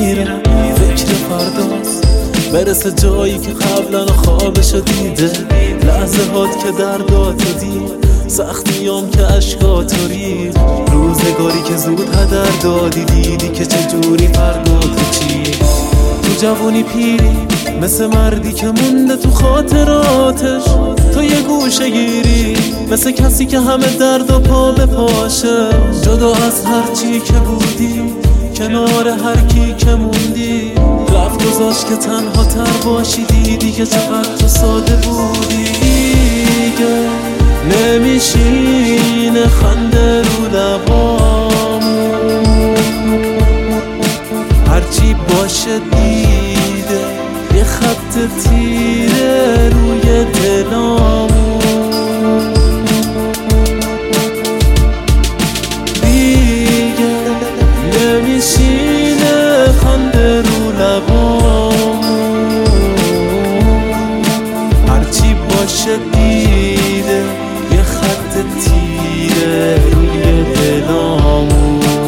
میرم فکر فرداست، برسه جایی که قبلا خوابشو دیده، لحظه هات که درداتو دید، سختیام که عشقاتو رید، روزگاری که زود هدر دادی، دیدی که چجوری فرداتو چی. تو جوونی پیری مثل مردی که مونده تو خاطراتش، تو یه گوشه گیری مثل کسی که همه درد و پا به پاشه، جدا از هر چی که بودی، کنار هر کی که موندی، رفت گذاشت که تنها تر باشی، دیدی که چقدر تو ساده بودی. دیگه نمیشینه خنده رو لبامون، هرچی باشه دیده یه خط تیره روی دلامون. دیگه نمیشینه خنده رو لبامون، هرچی باشه دیده یه خط تیره روی دلامون.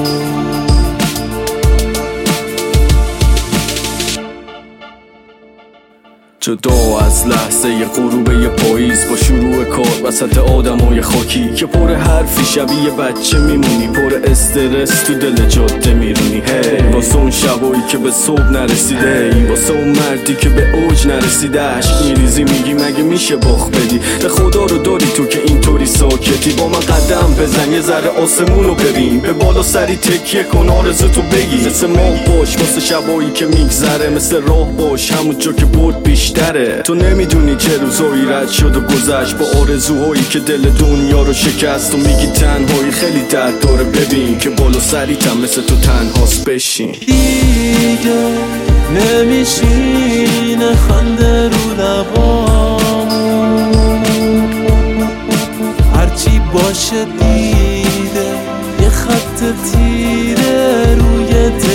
جدا از لحظه غروب یه پاییز، با شروع کار وسط آدمای خاکی که پر حرفی شبیه بچه میمونی، پر استرس تو دل جاده میرونی. واسه اون شبایی که به صبح نرسیده، واسه اون مردی که به اوج نرسیده، عشق میریزی میگی مگه میشه باخت بدی، به خدا رو داری تو که اینطوری ساکتی، با من قدم بزن یه ذره آسمون رو ببین، به بالا سری تکیه کن آرزو تو بگی، مثل ماه باش واسه شبایی که میگذره، مثل راه باش همون جا که برد بیشتره. تو نمیدونی چه روزایی رد شد و گذشت، با آرزوهایی که دل دنیا رو شکست، و میگی تنهایی خیلی درد داره، ببین که بالا سریتم مثل تو تنهاست بشین. دیگه نمیشینه خنده رو لبامون، هرچی باشه دیده یه خط تیره روی